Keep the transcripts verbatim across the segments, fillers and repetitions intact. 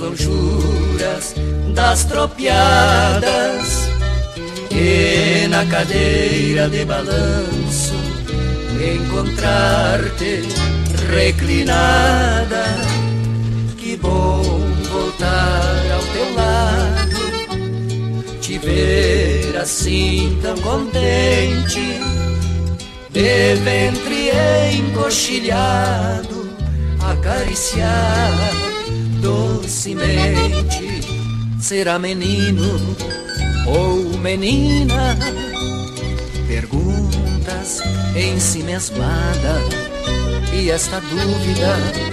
conjuras das tropiadas, e na cadeira de balanço encontrar-te reclinada. Que bom voltar ao teu lado, te ver assim tão contente, de ventre encoxilhado, acariciar docemente. Será menino ou menina? Perguntas em si mesmada, e esta dúvida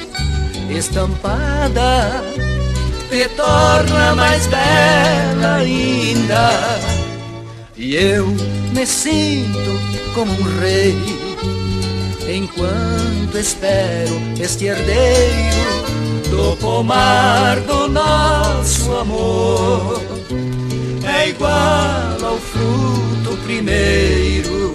estampada te torna mais bela ainda. E eu me sinto como um rei enquanto espero este herdeiro do pomar do nosso amor. É igual ao fruto primeiro.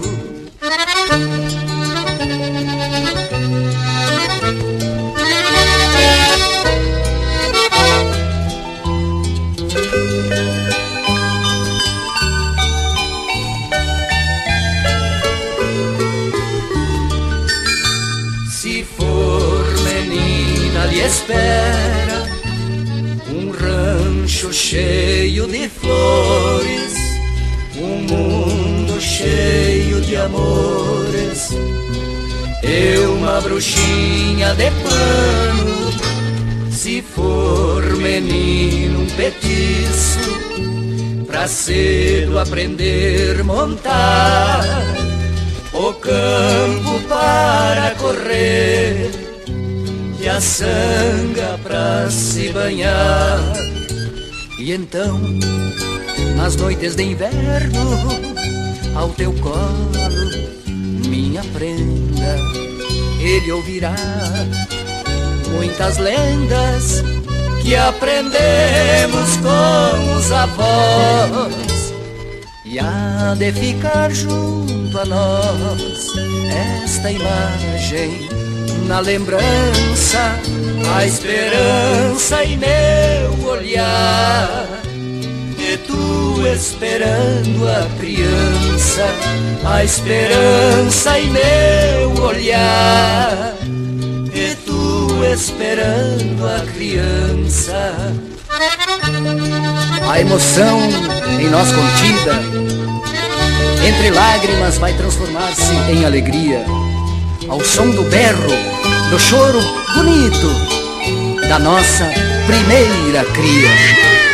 Se for menina, lhe espera um rancho cheio de flores, um mundo cheio de amores, e uma bruxinha de pano. Se for menino, um petiço pra cedo aprender montar, o campo para correr e a sanga pra se banhar. E então, nas noites de inverno, ao teu colo, minha prenda, ele ouvirá muitas lendas que aprendemos com os avós, e há de ficar junto a nós esta imagem na lembrança, a esperança em meu olhar, e tu esperando a criança, a esperança em meu olhar, e tu esperando a criança. A emoção em nós contida, entre lágrimas vai transformar-se em alegria, ao som do berro, do choro bonito da nossa primeira cria.